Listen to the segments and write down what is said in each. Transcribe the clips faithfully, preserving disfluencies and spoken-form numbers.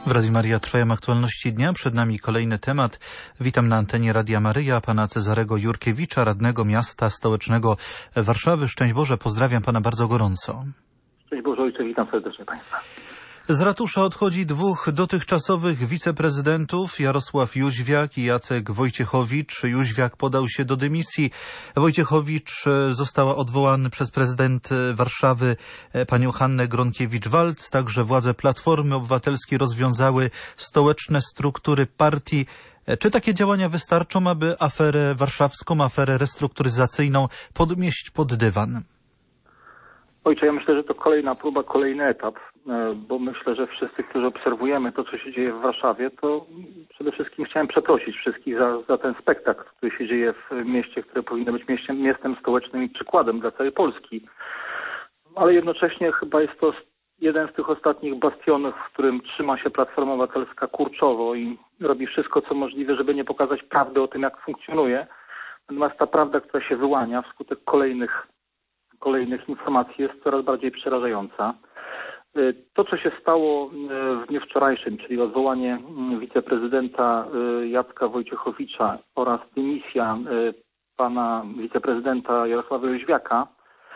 W Radiu Maryja trwają aktualności dnia. Przed nami kolejny temat. Witam na antenie Radia Maryja pana Cezarego Jurkiewicza, radnego miasta stołecznego Warszawy. Szczęść Boże, pozdrawiam pana bardzo gorąco. Szczęść Boże, ojcze, witam serdecznie państwa. Z ratusza odchodzi dwóch dotychczasowych wiceprezydentów, Jarosław Jóźwiak i Jacek Wojciechowicz. Jóźwiak podał się do dymisji. Wojciechowicz została odwołany przez prezydent Warszawy panią Hannę Gronkiewicz-Waltz. Także władze Platformy Obywatelskiej rozwiązały stołeczne struktury partii. Czy takie działania wystarczą, aby aferę warszawską, aferę restrukturyzacyjną podmieść pod dywan? Ojcze, ja myślę, że to kolejna próba, kolejny etap, bo myślę, że wszyscy, którzy obserwujemy to, co się dzieje w Warszawie, to przede wszystkim chciałem przeprosić wszystkich za, za ten spektakl, który się dzieje w mieście, które powinno być mieściem, miastem stołecznym i przykładem dla całej Polski. Ale jednocześnie chyba jest to jeden z tych ostatnich bastionów, w którym trzyma się Platforma Obywatelska kurczowo i robi wszystko, co możliwe, żeby nie pokazać prawdy o tym, jak funkcjonuje. Natomiast ta prawda, która się wyłania wskutek kolejnych kolejnych informacji, jest coraz bardziej przerażająca. To, co się stało w dniu wczorajszym, czyli odwołanie wiceprezydenta Jacka Wojciechowicza oraz dymisja pana wiceprezydenta Jarosława Jóźwiaka,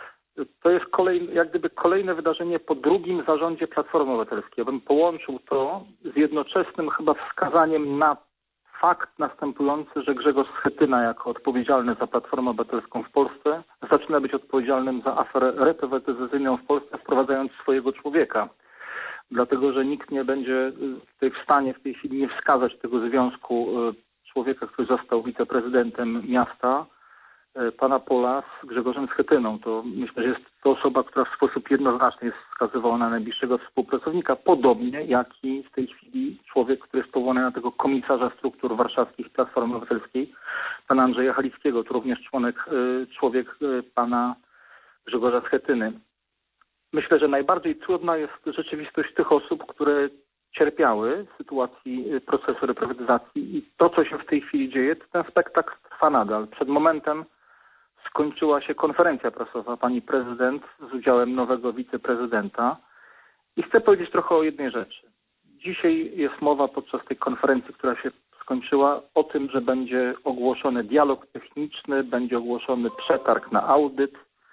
to jest kolejne, jak gdyby kolejne wydarzenie po drugim zarządzie Platformy Obywatelskiej. Ja bym połączył to z jednoczesnym chyba wskazaniem na fakt następujący, że Grzegorz Schetyna jako odpowiedzialny za Platformę Obywatelską w Polsce zaczyna być odpowiedzialnym za aferę reprywatyzacyjną w Polsce, wprowadzając swojego człowieka. Dlatego, że nikt nie będzie tutaj w stanie w tej chwili nie wskazać tego związku człowieka, który został wiceprezydentem miasta, pana Pola, z Grzegorzem Schetyną. To myślę, że jest to osoba, która w sposób jednoznaczny jest wskazywała na najbliższego współpracownika, podobnie jak i w tej chwili człowiek, który jest powołany na tego komisarza struktur warszawskich Platformy Obywatelskiej, pana Andrzeja Halickiego, to również członek, człowiek pana Grzegorza Schetyny. Myślę, że najbardziej trudna jest rzeczywistość tych osób, które cierpiały w sytuacji procesu reprywatyzacji i to, co się w tej chwili dzieje, to ten spektakl trwa nadal. Przed momentem skończyła się konferencja prasowa pani prezydent z udziałem nowego wiceprezydenta i chcę powiedzieć trochę o jednej rzeczy. Dzisiaj jest mowa podczas tej konferencji, która się skończyła, o tym, że będzie ogłoszony dialog techniczny, będzie ogłoszony przetarg na audyt.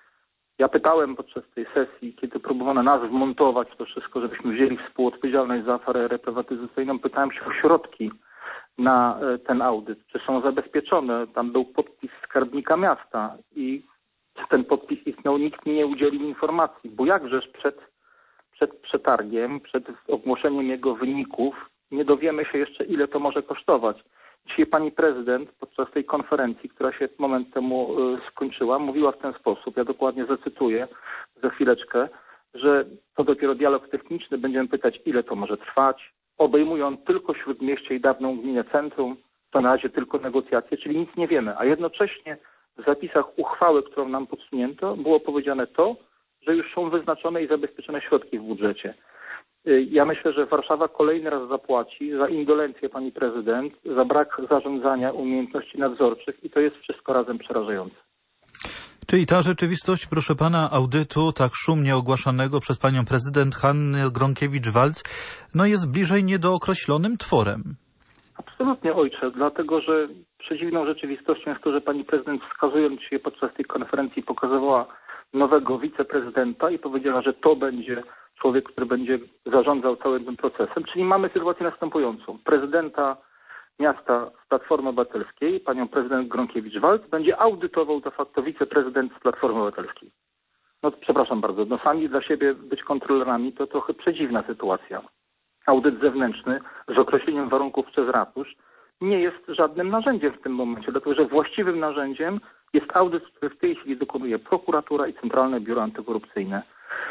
Ja pytałem podczas tej sesji, kiedy próbowano nas wmontować w to wszystko, żebyśmy wzięli współodpowiedzialność za aferę reprywatyzacyjną, pytałem się o środki na ten audyt, czy są zabezpieczone. Tam był podpis skarbnika miasta i ten podpis istniał, nikt mi nie udzielił informacji, bo jakżeż przed, przed przetargiem, przed ogłoszeniem jego wyników nie dowiemy się jeszcze, ile to może kosztować. Dzisiaj pani prezydent podczas tej konferencji, która się moment temu skończyła, mówiła w ten sposób, ja dokładnie zacytuję za chwileczkę, że to dopiero dialog techniczny, będziemy pytać, ile to może trwać, obejmują tylko Śródmieście i dawną gminę centrum, to na razie tylko negocjacje, czyli nic nie wiemy, a jednocześnie w zapisach uchwały, którą nam podsunięto, było powiedziane to, że już są wyznaczone i zabezpieczone środki w budżecie. Ja myślę, że Warszawa kolejny raz zapłaci za indolencję pani prezydent, za brak zarządzania, umiejętności nadzorczych i to jest wszystko razem przerażające. Czyli ta rzeczywistość, proszę pana, audytu tak szumnie ogłaszanego przez panią prezydent Hannę Gronkiewicz-Waltz, no jest bliżej niedookreślonym tworem. Absolutnie, ojcze, dlatego że przedziwną rzeczywistością jest to, że pani prezydent, wskazując się podczas tej konferencji, pokazywała nowego wiceprezydenta i powiedziała, że to będzie człowiek, który będzie zarządzał całym tym procesem. Czyli mamy sytuację następującą. Prezydenta miasta z Platformy Obywatelskiej, panią prezydent Gronkiewicz-Waltz, będzie audytował de facto wiceprezydent z Platformy Obywatelskiej. No przepraszam bardzo, no sami dla siebie być kontrolerami to trochę przedziwna sytuacja. Audyt zewnętrzny z określeniem warunków przez ratusz nie jest żadnym narzędziem w tym momencie, dlatego że właściwym narzędziem jest audyt, który w tej chwili dokonuje prokuratura i Centralne Biuro Antykorupcyjne.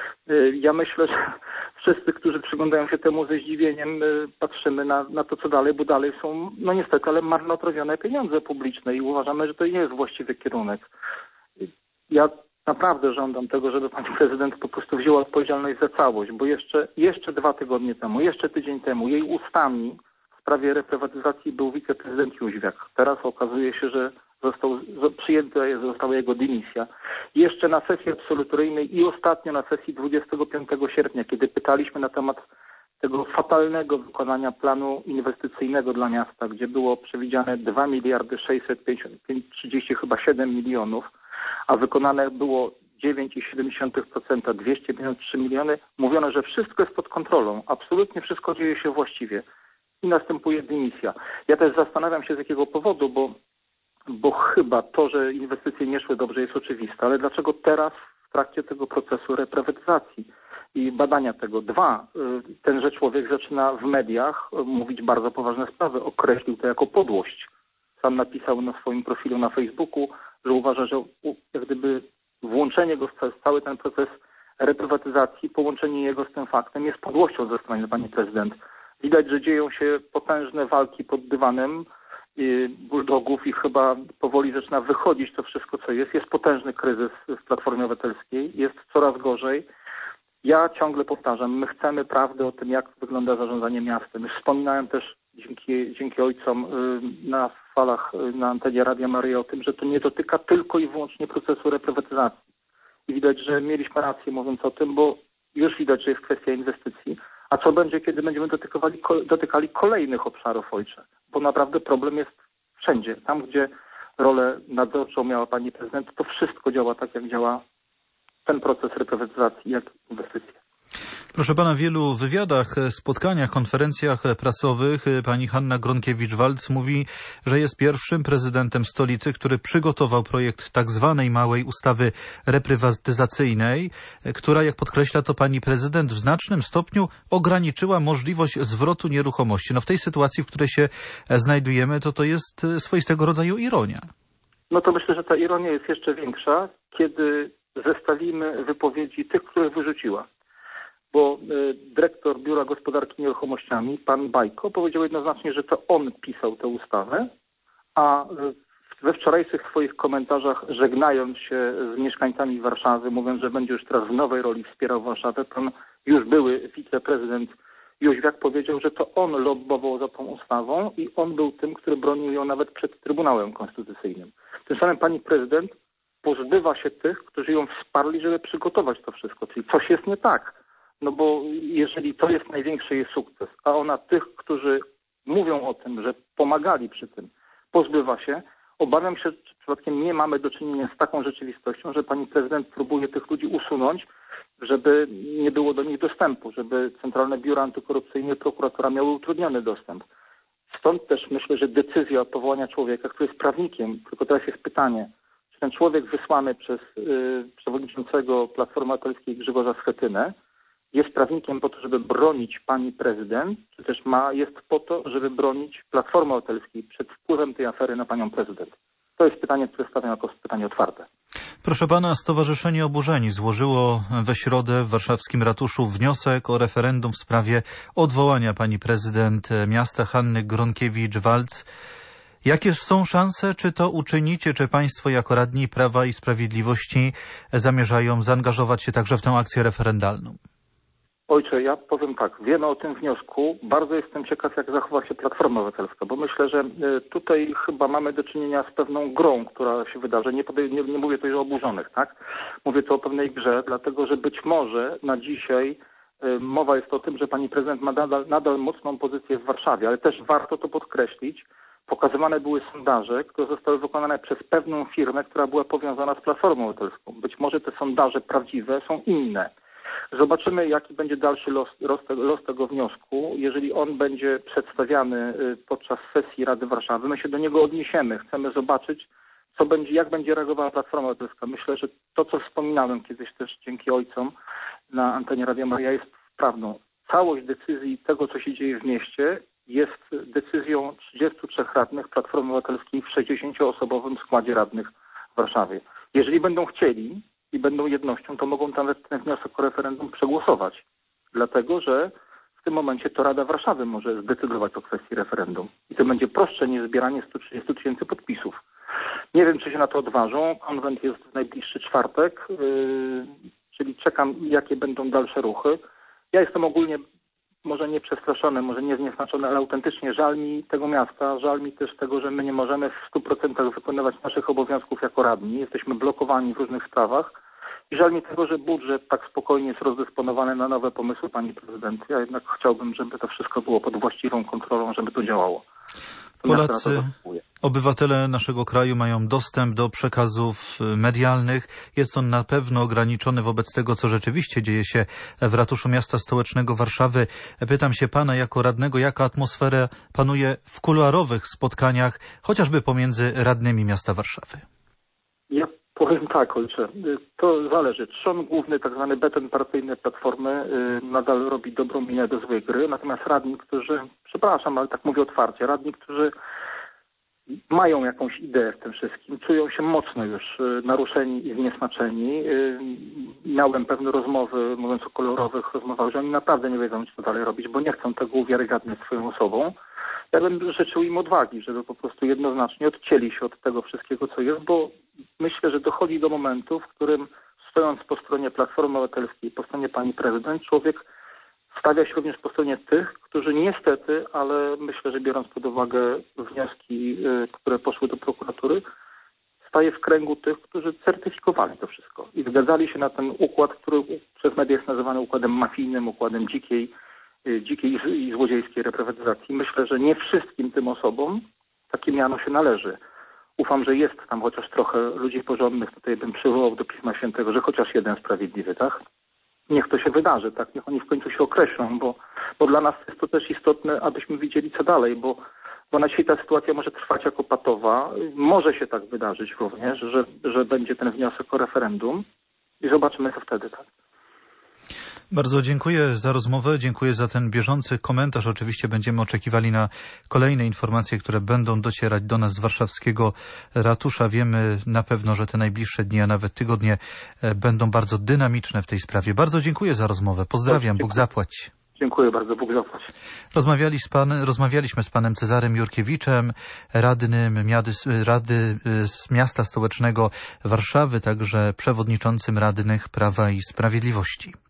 Ja myślę, że wszyscy, którzy przyglądają się temu ze zdziwieniem, patrzymy na, na to, co dalej, bo dalej są, no niestety, ale marnotrawione pieniądze publiczne i uważamy, że to nie jest właściwy kierunek. Ja naprawdę żądam tego, żeby pani prezydent po prostu wzięła odpowiedzialność za całość, bo jeszcze, jeszcze dwa tygodnie temu, jeszcze tydzień temu jej ustami w sprawie reprywatyzacji był wiceprezydent Jóźwiak. Teraz okazuje się, że został przyjęta została jego dymisja. Jeszcze na sesji absolutoryjnej i ostatnio na sesji dwudziestego piątego sierpnia, kiedy pytaliśmy na temat tego fatalnego wykonania planu inwestycyjnego dla miasta, gdzie było przewidziane dwa miliardy sześćset trzydzieści chyba siedem milionów, a wykonane było dziewięć przecinek siedem procent, dwieście pięćdziesiąt trzy miliony, mówiono, że wszystko jest pod kontrolą, absolutnie wszystko dzieje się właściwie i następuje dymisja. Ja też zastanawiam się z jakiego powodu, bo, bo chyba to, że inwestycje nie szły dobrze jest oczywiste, ale dlaczego teraz w trakcie tego procesu reprywatyzacji i badania tego. Dwa, tenże człowiek zaczyna w mediach mówić bardzo poważne sprawy, określił to jako podłość. Sam napisał na swoim profilu na Facebooku, że uważa, że jak gdyby włączenie go w cały ten proces reprywatyzacji, połączenie jego z tym faktem jest podłością ze strony pani prezydent. Widać, że dzieją się potężne walki pod dywanem bulldogów i chyba powoli zaczyna wychodzić to wszystko, co jest. Jest potężny kryzys w Platformie Obywatelskiej, jest coraz gorzej. Ja ciągle powtarzam, my chcemy prawdy o tym, jak wygląda zarządzanie miastem. Już wspominałem też dzięki, dzięki ojcom na falach na antenie Radia Maryja o tym, że to nie dotyka tylko i wyłącznie procesu reprywatyzacji. I widać, że mieliśmy rację mówiąc o tym, bo już widać, że jest kwestia inwestycji. A co będzie, kiedy będziemy dotykali, dotykali kolejnych obszarów, ojcze? Bo naprawdę problem jest wszędzie. Tam, gdzie rolę nadzorczą miała pani prezydent, to wszystko działa tak, jak działa ten proces reprywatyzacji, jak inwestycje. Proszę pana, w wielu wywiadach, spotkaniach, konferencjach prasowych pani Hanna Gronkiewicz-Waltz mówi, że jest pierwszym prezydentem stolicy, który przygotował projekt tak zwanej małej ustawy reprywatyzacyjnej, która, jak podkreśla to pani prezydent, w znacznym stopniu ograniczyła możliwość zwrotu nieruchomości. No w tej sytuacji, w której się znajdujemy, to to jest swoistego rodzaju ironia. No to myślę, że ta ironia jest jeszcze większa, kiedy zestawimy wypowiedzi tych, których wyrzuciła. Bo dyrektor Biura Gospodarki Nieruchomościami, pan Bajko, powiedział jednoznacznie, że to on pisał tę ustawę, a we wczorajszych swoich komentarzach, żegnając się z mieszkańcami Warszawy, mówiąc, że będzie już teraz w nowej roli wspierał Warszawę, pan już były wiceprezydent Jóźwiak powiedział, że to on lobbował za tą ustawą i on był tym, który bronił ją nawet przed Trybunałem Konstytucyjnym. Tym samym pani prezydent pozbywa się tych, którzy ją wsparli, żeby przygotować to wszystko. Czyli coś jest nie tak. No bo jeżeli to jest największy jej sukces, a ona tych, którzy mówią o tym, że pomagali przy tym, pozbywa się, obawiam się, czy przypadkiem nie mamy do czynienia z taką rzeczywistością, że pani prezydent próbuje tych ludzi usunąć, żeby nie było do nich dostępu, żeby Centralne Biuro Antykorupcyjne i prokuratura miały utrudniony dostęp. Stąd też myślę, że decyzja powołania człowieka, który jest prawnikiem, tylko teraz jest pytanie, czy ten człowiek wysłany przez yy, przewodniczącego Platformy Obywatelskiej Grzegorza Schetynę jest prawnikiem po to, żeby bronić pani prezydent, czy też ma, jest po to, żeby bronić Platformy Obywatelskiej przed wpływem tej afery na panią prezydent? To jest pytanie, które stawiam jako pytanie otwarte. Proszę pana, Stowarzyszenie Oburzeni złożyło we środę w warszawskim ratuszu wniosek o referendum w sprawie odwołania pani prezydent miasta Hanny Gronkiewicz-Waltz. Jakie są szanse, czy to uczynicie, czy państwo jako radni Prawa i Sprawiedliwości zamierzają zaangażować się także w tę akcję referendalną? Ojcze, ja powiem tak, wiemy o tym wniosku, bardzo jestem ciekaw, jak zachowa się Platforma Obywatelska, bo myślę, że tutaj chyba mamy do czynienia z pewną grą, która się wydarzy. Nie, nie, nie mówię tutaj o oburzonych, tak? Mówię tu o pewnej grze, dlatego że być może na dzisiaj y, mowa jest o tym, że pani prezydent ma nadal, nadal mocną pozycję w Warszawie, ale też warto to podkreślić. Pokazywane były sondaże, które zostały wykonane przez pewną firmę, która była powiązana z Platformą Obywatelską. Być może te sondaże prawdziwe są inne. Zobaczymy, jaki będzie dalszy los, los, los tego wniosku. Jeżeli on będzie przedstawiany podczas sesji Rady Warszawy, my się do niego odniesiemy. Chcemy zobaczyć, co będzie, jak będzie reagowała Platforma Obywatelska. Myślę, że to, co wspominałem kiedyś też dzięki ojcom na antenie Radia Maryja, jest prawdą. Całość decyzji tego, co się dzieje w mieście, jest decyzją trzydziestu trzech radnych Platformy Obywatelskiej w sześćdziesięcioosobowym składzie radnych w Warszawie. Jeżeli będą chcieli i będą jednością, to mogą nawet ten wniosek o referendum przegłosować. Dlatego, że w tym momencie to Rada Warszawy może zdecydować o kwestii referendum. I to będzie prostsze niż zbieranie stu trzydziestu tysięcy podpisów. Nie wiem, czy się na to odważą. Konwent jest w najbliższy czwartek, yy, czyli czekam, jakie będą dalsze ruchy. Ja jestem ogólnie może nie przestraszony, może nie znieznaczony, ale autentycznie żal mi tego miasta, żal mi też tego, że my nie możemy w stu procentach wykonywać naszych obowiązków jako radni. Jesteśmy blokowani w różnych sprawach I żal mi tego, że budżet tak spokojnie jest rozdysponowany na nowe pomysły pani prezydent. Ja jednak chciałbym, żeby to wszystko było pod właściwą kontrolą, żeby to działało. To Polacy, obywatele naszego kraju mają dostęp do przekazów medialnych. Jest on na pewno ograniczony wobec tego, co rzeczywiście dzieje się w ratuszu miasta stołecznego Warszawy. Pytam się pana jako radnego, jaka atmosfera panuje w kuluarowych spotkaniach, chociażby pomiędzy radnymi miasta Warszawy. Ja powiem tak, ojcze, to zależy. Trzon główny, tak zwany beton partyjny Platformy nadal robi dobrą minę do złej gry, natomiast radni, którzy, przepraszam, ale tak mówię otwarcie, radni, którzy mają jakąś ideę w tym wszystkim, czują się mocno już naruszeni i zniesmaczeni. Miałem pewne rozmowy, mówiąc o kolorowych rozmowach, że oni naprawdę nie wiedzą, co dalej robić, bo nie chcą tego uwiarygadniać swoją osobą. Ja bym życzył im odwagi, żeby po prostu jednoznacznie odcięli się od tego wszystkiego, co jest, bo myślę, że dochodzi do momentu, w którym stojąc po stronie Platformy Obywatelskiej, po stronie pani prezydent, człowiek stawia się również po stronie tych, którzy niestety, ale myślę, że biorąc pod uwagę wnioski, które poszły do prokuratury, staje w kręgu tych, którzy certyfikowali to wszystko i zgadzali się na ten układ, który przez media jest nazywany układem mafijnym, układem dzikiej, dzikiej i złodziejskiej reprywatyzacji. Myślę, że nie wszystkim tym osobom takie miano się należy. Ufam, że jest tam chociaż trochę ludzi porządnych, tutaj bym przywołał do Pisma Świętego, że chociaż jeden sprawiedliwy, tak? Niech to się wydarzy, tak? Niech oni w końcu się określą, bo, bo dla nas jest to też istotne, abyśmy widzieli co dalej, bo, bo na dzisiaj ta sytuacja może trwać jako patowa. Może się tak wydarzyć również, że, że będzie ten wniosek o referendum i zobaczymy co wtedy, tak? Bardzo dziękuję za rozmowę, dziękuję za ten bieżący komentarz. Oczywiście będziemy oczekiwali na kolejne informacje, które będą docierać do nas z warszawskiego ratusza. Wiemy na pewno, że te najbliższe dni, a nawet tygodnie będą bardzo dynamiczne w tej sprawie. Bardzo dziękuję za rozmowę. Pozdrawiam, Bóg zapłać. Dziękuję bardzo, Bóg zapłać. Rozmawiali z pan, rozmawialiśmy z panem Cezarym Jurkiewiczem, radnym Miady, Rady z Miasta Stołecznego Warszawy, także przewodniczącym radnych Prawa i Sprawiedliwości.